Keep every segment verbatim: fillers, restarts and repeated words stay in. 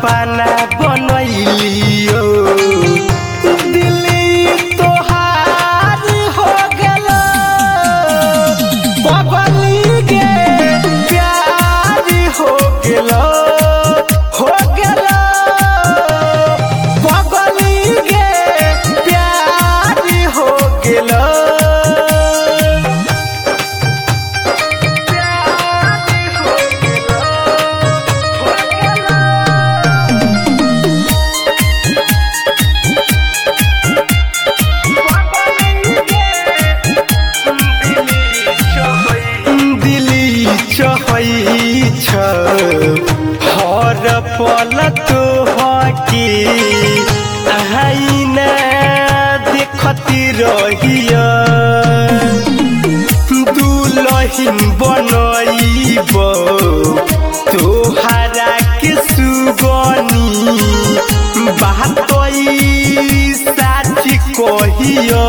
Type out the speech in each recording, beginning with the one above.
सपना बनैलियो दिल्ली तोहार हो गेलो बबली के प्यार हो गेलो हो गेलो बबली के प्यार हो गेलो हर पल तोहके आईना देखती रहिया दुल्हन बनैब तोहरा के सुगनी बात साच कहिया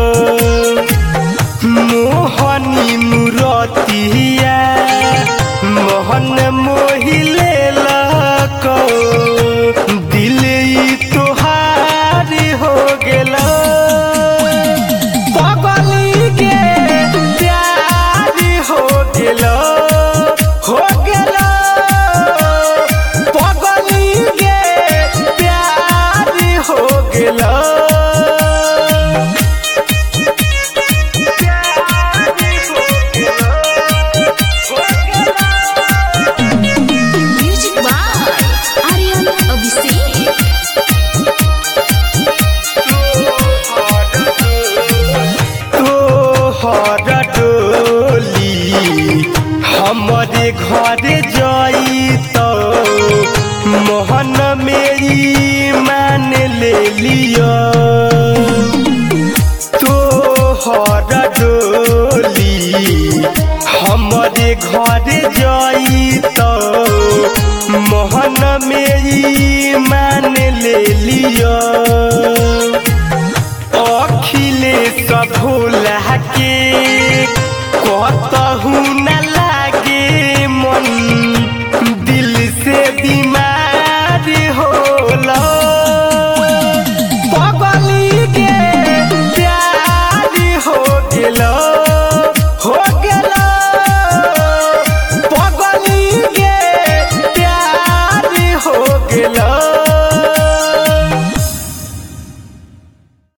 मोहनी मुरतिया मोहन मोहिले लको दिल तोहार हो गेलो बबली के प्यार हो गेलो हो गेलो बबली के प्यार हो गेलो हमारे घर जाई तो मोहन मेरी मान ले लियो तो हर डोली हमारे घर जाई तो मोहन मेरी मान ले लियो अखिलेश भोला के कहता हूँ